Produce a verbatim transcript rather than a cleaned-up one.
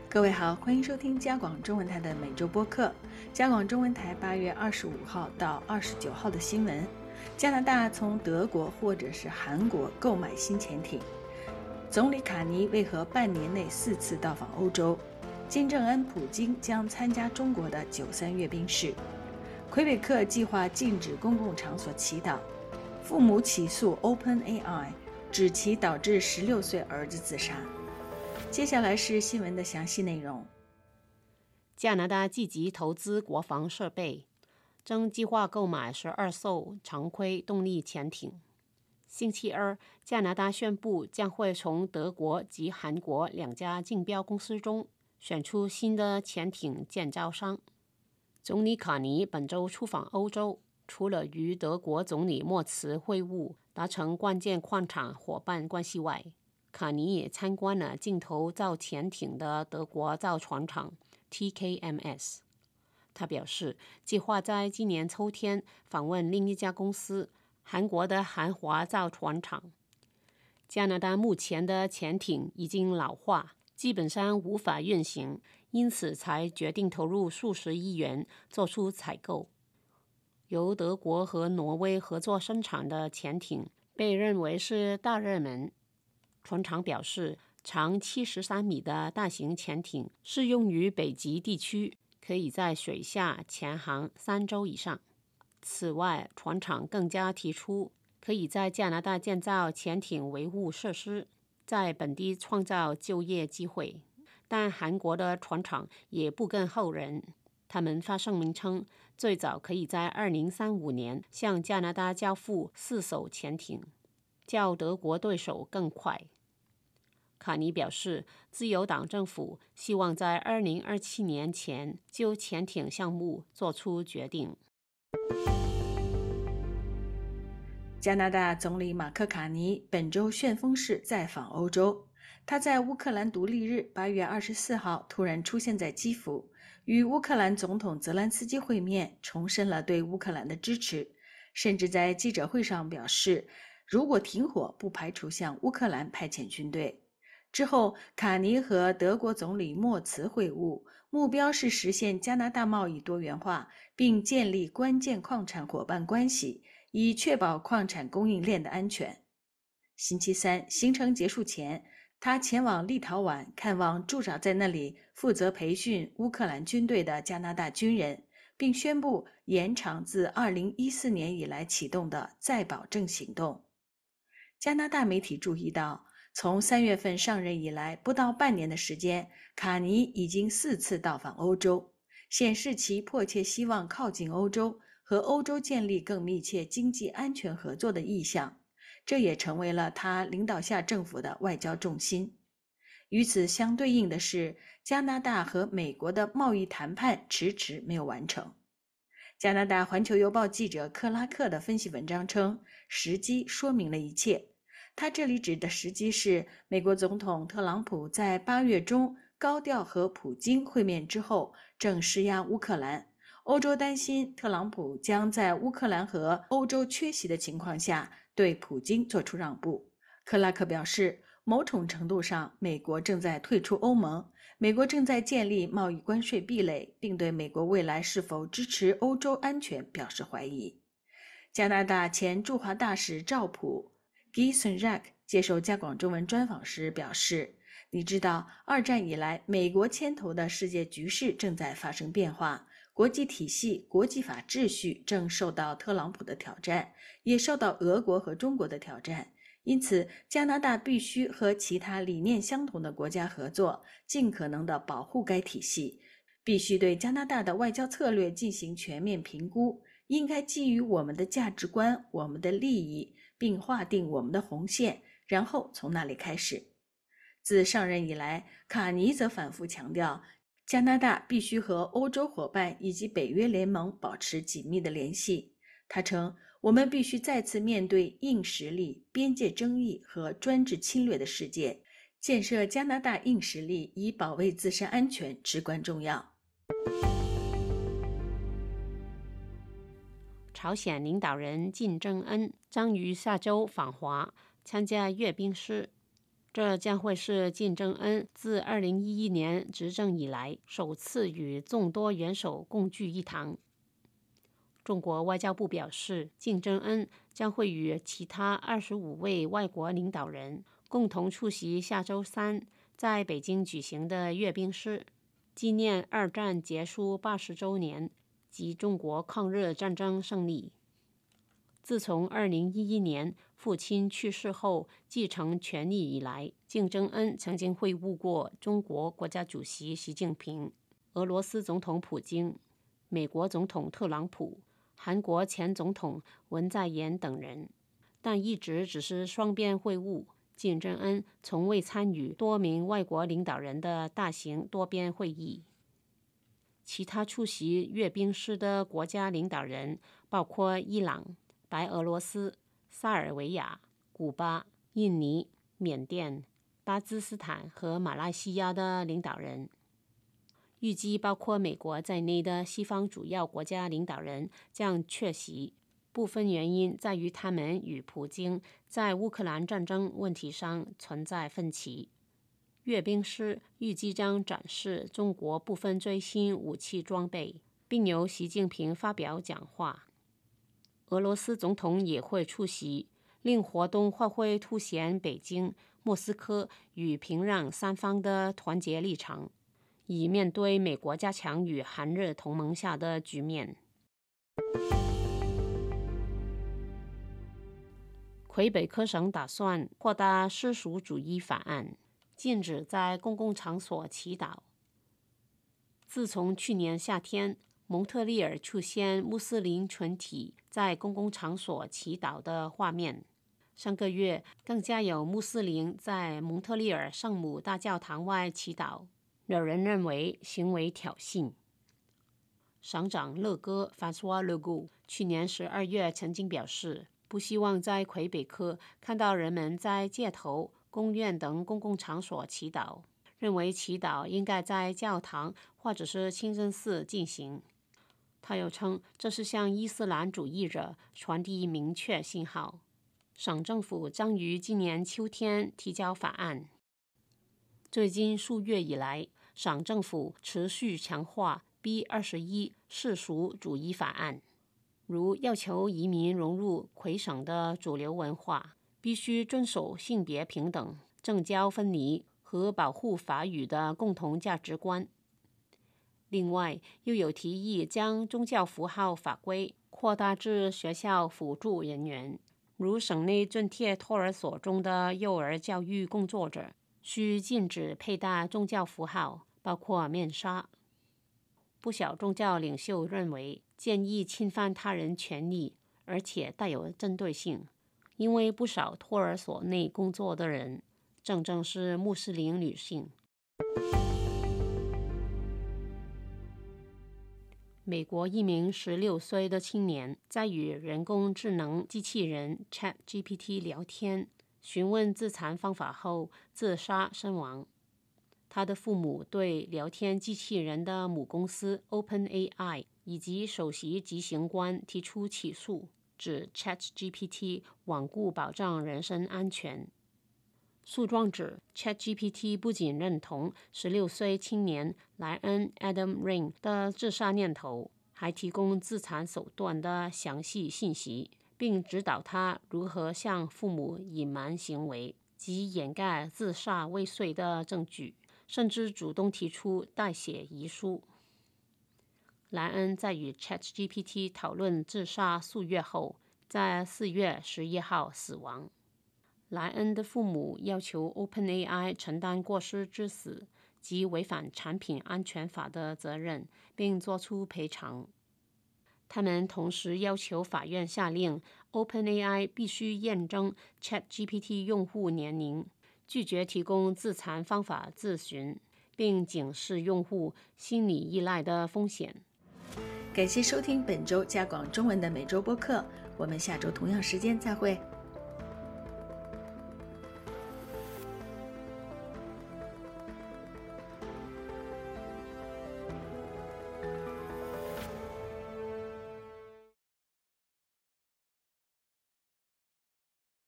各位好，欢迎收听加广中文台的每周播客。加广中文台八月二十五号到二十九号的新闻：加拿大从德国或者是韩国购买新潜艇；总理卡尼为何半年内四次到访欧洲；金正恩、普京将参加中国的九三阅兵式；魁北克计划禁止公共场所祈祷；父母起诉 OpenAI， 指其导致十六岁儿子自杀。接下来是新闻的详细内容。 加拿大积极投资国防设备，正计划购买十二艘常规动力潜艇。星期二，加拿大宣布将会从德国及韩国两家竞标公司中选出新的潜艇建造商。总理卡尼本周出访欧洲，除了与德国总理莫茨会晤，达成关键矿产伙伴关系外，卡尼也参观了镜头造潜艇的德国造船厂 T K M S。 他表示，计划在今年秋天访问另一家公司，韩国的韩华造船厂。加拿大目前的潜艇已经老化，基本上无法运行，因此才决定投入数十亿元做出采购。由德国和挪威合作生产的潜艇被认为是大热门。船厂表示，长七十三米的大型潜艇适用于北极地区，可以在水下潜航三周以上。此外，船厂更加提出可以在加拿大建造潜艇维护设施，在本地创造就业机会。但韩国的船厂也不跟后人，他们发声明称，最早可以在二零三五年向加拿大交付四艘潜艇，较德国对手更快。卡尼表示，自由党政府希望在二零二七年前就潜艇项目做出决定。 加拿大总理马克卡尼本周旋风式再访欧洲。他在乌克兰独立日八月二十四号突然出现在基辅，与乌克兰总统泽连斯基会面，重申了对乌克兰的支持，甚至在记者会上表示，如果停火，不排除向乌克兰派遣军队。之后，卡尼和德国总理莫茨会晤，目标是实现加拿大贸易多元化，并建立关键矿产伙伴关系，以确保矿产供应链的安全。星期三，行程结束前，他前往立陶宛看望驻扎在那里负责培训乌克兰军队的加拿大军人，并宣布延长自二零一四年以来启动的再保证行动。加拿大媒体注意到，从三月份上任以来不到半年的时间，卡尼已经四次到访欧洲，显示其迫切希望靠近欧洲，和欧洲建立更密切经济安全合作的意向，这也成为了他领导下政府的外交重心。与此相对应的是，加拿大和美国的贸易谈判迟迟没有完成。加拿大环球邮报记者克拉克的分析文章称，时机说明了一切。他这里指的时机是美国总统特朗普在八月中高调和普京会面之后，正施压乌克兰。欧洲担心特朗普将在乌克兰和欧洲缺席的情况下对普京做出让步。克拉克表示，某种程度上，美国正在退出欧盟，美国正在建立贸易关税壁垒，并对美国未来是否支持欧洲安全表示怀疑。加拿大前驻华大使赵普 Gison Rack 接受加广中文专访时表示，你知道，二战以来，美国牵头的世界局势正在发生变化，国际体系、国际法秩序正受到特朗普的挑战，也受到俄国和中国的挑战。因此，加拿大必须和其他理念相同的国家合作，尽可能地保护该体系，必须对加拿大的外交策略进行全面评估，应该基于我们的价值观、我们的利益，并划定我们的红线，然后从那里开始。自上任以来，卡尼则反复强调，加拿大必须和欧洲伙伴以及北约联盟保持紧密的联系。他称，我们必须再次面对硬实力、边界争议和专制侵略的世界，建设加拿大硬实力以保卫自身安全至关重要。 朝鲜领导人金正恩将于下周访华，参加阅兵式。 这将会是金正恩自二零一一年执政以来首次与众多元首共聚一堂。中国外交部表示，金正恩将会与其他二十五位外国领导人共同出席下周三在北京举行的阅兵式，纪念二战结束八十周年及中国抗日战争胜利。自从二零一一年父亲去世后继承权力以来，金正恩曾经会晤过中国国家主席习近平、俄罗斯总统普京、美国总统特朗普、韩国前总统文在寅等人，但一直只是双边会晤。金正恩从未参与多名外国领导人的大型多边会议。其他出席阅兵式的国家领导人包括伊朗、白俄罗斯、萨尔维亚、古巴、印尼、缅甸、巴基斯坦和马来西亚的领导人。预计包括美国在内的西方主要国家领导人将缺席，部分原因在于他们与普京在乌克兰战争问题上存在分歧。阅兵式预计将展示中国部分最新武器装备，并由习近平发表讲话。俄罗斯总统也会出席，令活动或会凸显北京、莫斯科与平壤三方的团结立场，以面对美国加强与韩日同盟下的局面。魁北克省打算扩大世俗主义法案，禁止在公共场所祈祷。自从去年夏天蒙特利尔出现穆斯林群体在公共场所祈祷的画面，上个月更加有穆斯林在蒙特利尔圣母大教堂外祈祷，有人认为行为挑衅。省长勒戈 François Legault 去年十二月曾经表示，不希望在魁北克看到人们在街头、公园等公共场所祈祷，认为祈祷应该在教堂或者是清真寺进行。他又称这是向伊斯兰主义者传递明确信号。省政府将于今年秋天提交法案。最近数月以来，省政府持续强化 B 二十一 世俗主义法案，如要求移民融入魁省的主流文化，必须遵守性别平等、政教分离和保护法语的共同价值观。另外，又有提议将宗教符号法规扩大至学校辅助人员，如省内津贴托儿所中的幼儿教育工作者需禁止佩戴宗教符号，包括面纱。不少宗教领袖认为，建议侵犯他人权利，而且带有针对性，因为不少托儿所内工作的人正正是穆斯林女性。美国一名十六岁的青年在与人工智能机器人 ChatGPT 聊天，询问自残方法后自杀身亡。他的父母对聊天机器人的母公司 OpenAI 以及首席执行官提出起诉，指 ChatGPT 罔顾保障人身安全。诉状指 ChatGPT 不仅认同十六岁青年莱恩 Adam Ring 的自杀念头，还提供自残手段的详细信息，并指导他如何向父母隐瞒行为及掩盖自杀未遂的证据，甚至主动提出代写遗书。莱恩在与 ChatGPT 讨论自杀数月后，在四月十一号死亡。莱恩的父母要求 OpenAI 承担过失致死及违反产品安全法的责任，并作出赔偿。他们同时要求法院下令 OpenAI 必须验证 ChatGPT 用户年龄，拒绝提供自残方法咨询，并警示用户心理依赖的风险。 感谢收听本周加广中文的每周播客，我们下周同样时间再会。